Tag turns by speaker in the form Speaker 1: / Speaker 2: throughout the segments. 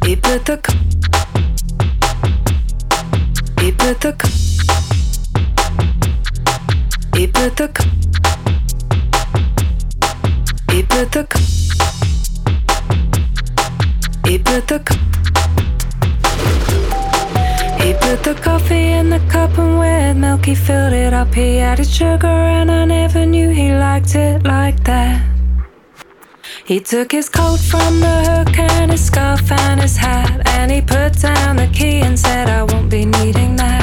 Speaker 1: He put the He put the He put the He put the He put the He put the coffee in the cup and with milk he filled it up. He added sugar and I never knew he liked it like that. He took his coat from the hook and his scarf and his hat, and he put down the key and said, I won't be needing that.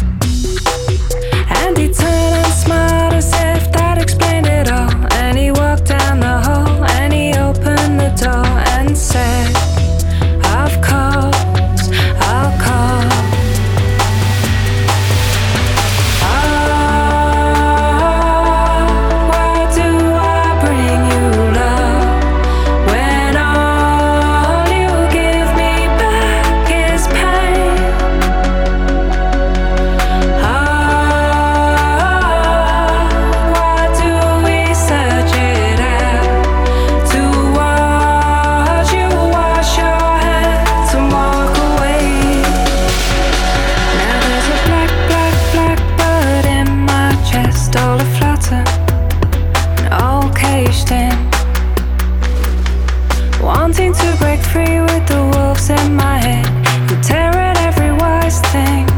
Speaker 1: And he turned and smiled as if that explained it all. And he walked down the hall and he opened the door and said, of course, I'll call. Wanting to break free with the wolves in my head and tear at every wise thing.